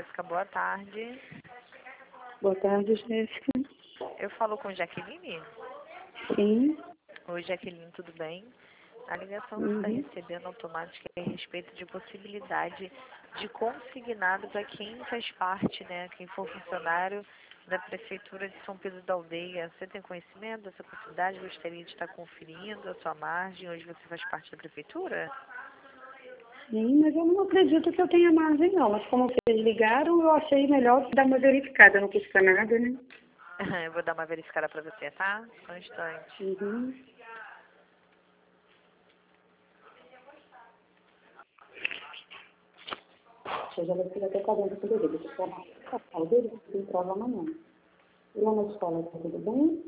Jéssica, boa tarde. Boa tarde, Jéssica. Eu falo com Jaqueline? Sim. Oi, Jaqueline, tudo bem? A ligação que está recebendo automática é a respeito de possibilidade de consignado para quem faz parte, né? Quem for funcionário da Prefeitura de São Pedro da Aldeia. Você tem conhecimento dessa possibilidade? Gostaria de estar conferindo a sua margem? Hoje você faz parte da Prefeitura? Sim, mas eu não acredito que eu tenha margem, não. Mas como vocês ligaram, eu achei melhor dar uma verificada. Não custa nada, né? Eu vou dar uma verificada para você, tá? Só um instante. Eu já vou ficar até pagando por ele. Deixa eu falar o dele, porque tem prova amanhã. E lá na escola, tá tudo bem?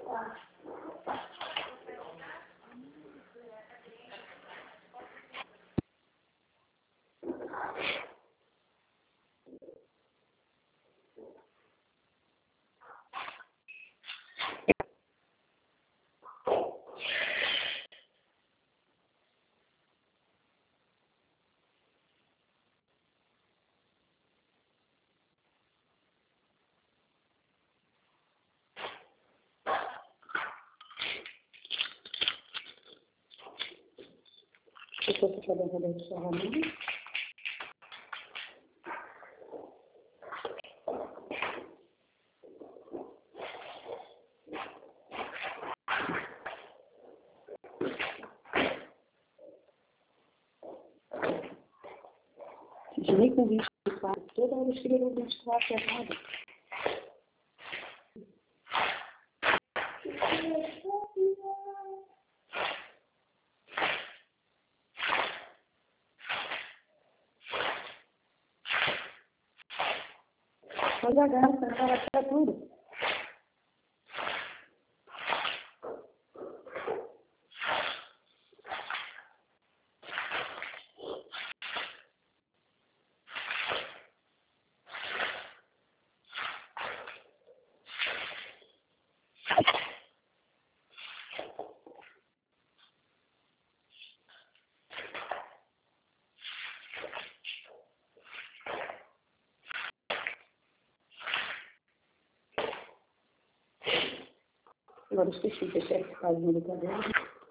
Se você quer dar uma deixar a mim. De nem com 24, toda hora eu escrevo 24 errado. Mas a garça, ela tira tudo. Agora esqueci de deixar esse casinho do cabelo.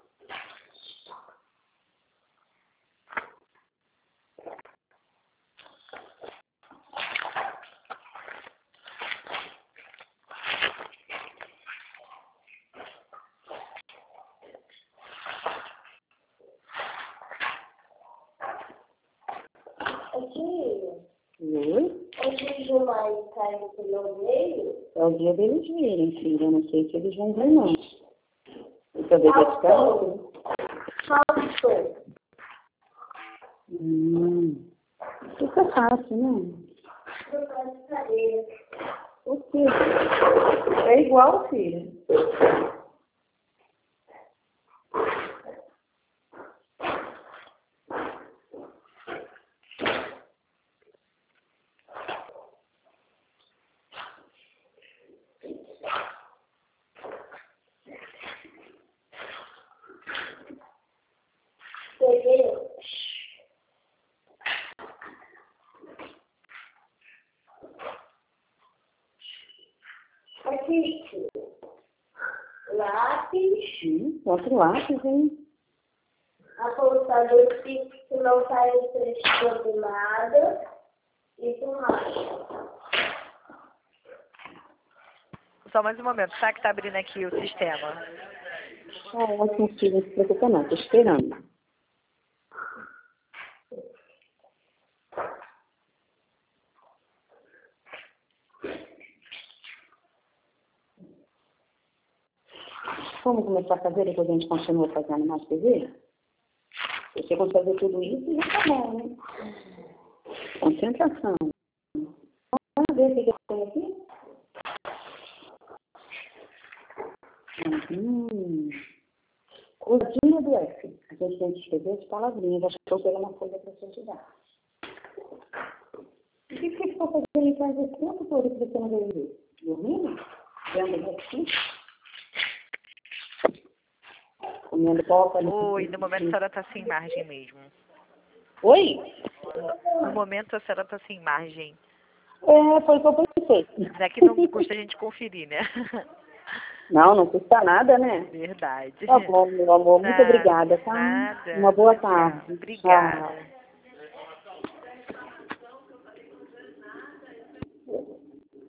Oi? O dia de maio caiu pelo meio? É o dia deles virem, filha. Eu não sei se eles vão ver, não. Você deve ficar? Faltou. Fica fácil, né? O quê? É igual, filha. Entendeu? Aqui, lápis. Outro lápis, hein? Apontador que não está emprestando nada. E borracha. Só mais um momento, tá? Que tá abrindo aqui o sistema. Ótimo, filha. Não se preocupa, não. Tô esperando. Vamos começar a fazer, depois a gente continua fazendo mais TV? Se você consegue fazer tudo isso, já tá bom, né? Concentração. Vamos ver o que eu tenho aqui? Cozinha do F. A gente tem que escrever as palavrinhas. Acho que eu vou pegar uma coisa para te ajudar. O que você ficou fazendo em casa esse tempo todo que você não veio ver? Dormindo? Vendo aqui? Comendo coca? Oi, no momento a senhora está sem margem mesmo. Oi? No momento a senhora está sem margem. Foi o que eu pensei. Daqui não custa a gente conferir, né? Não, não custa nada, né? Verdade. Tá bom, meu amor. Muito obrigada, tá? Nada. Uma boa Tchau. tarde. Obrigada. Tchau.